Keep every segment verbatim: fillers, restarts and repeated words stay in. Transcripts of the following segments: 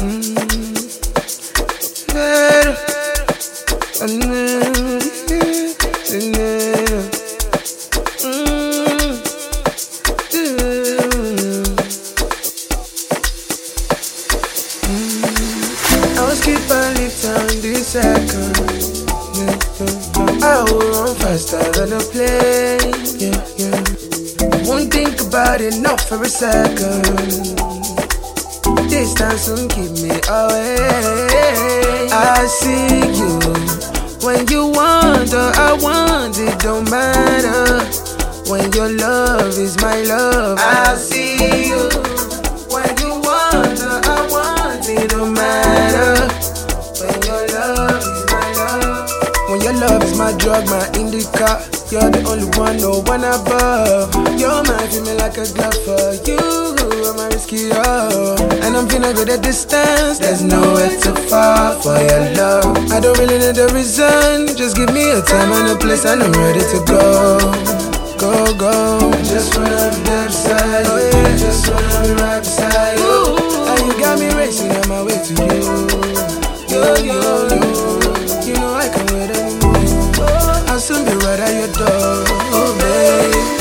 I will run faster than a plane. Yeah, yeah. Won't think about it, not for a second. Distance won't keep me away. I see you when you wonder. I want it, don't matter. When your love is my love, I see you. When you wonder, I want it, don't matter. When your love is my love. When your love is my drug, my indica. You're the only one, no one above. You're my female like a glove for you. I'm a risky, oh. And I'm feeling good at distance. There's nowhere to fall for your love. I don't really need a reason. Just give me a time and a place and I'm ready to go. Go, go. Just wanna be there beside you. Oh, yeah. Just wanna be right beside you. And you got me racing on my way to you. Yo, yo, yo. You know I can't wait anymore. I'll soon be right at your door, oh, babe.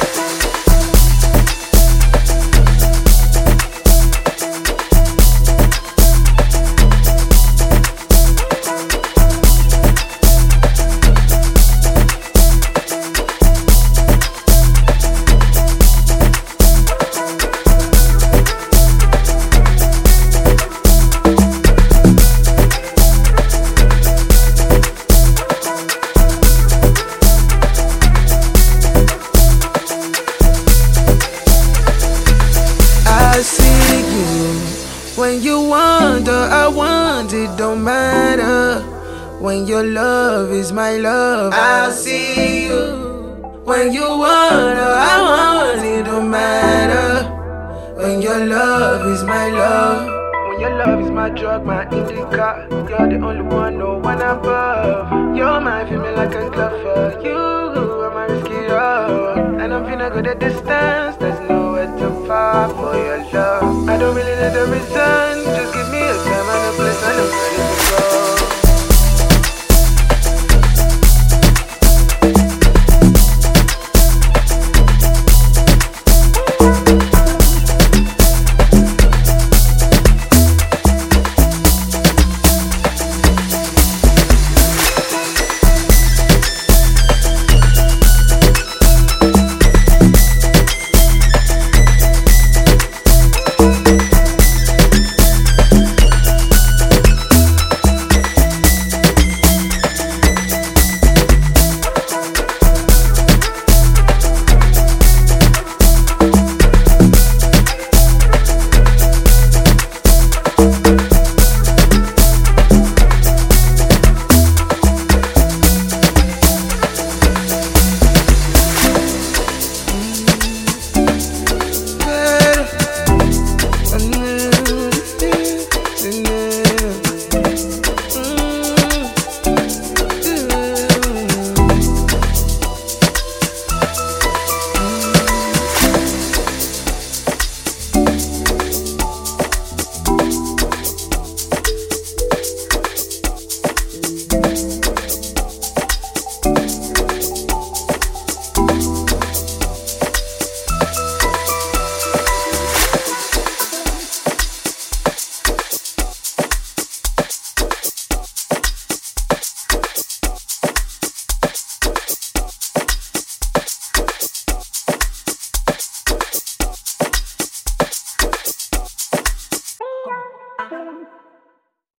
When you wonder, I want it, don't matter. When your love is my love, I see you. When you wonder, I want it, don't matter. When your love is my love. When your love is my drug, my indica. You're the only one, no one above. You're my female like a glove for you. I'm a risky road. And I'm feeling good at distance. There's nowhere to far for you.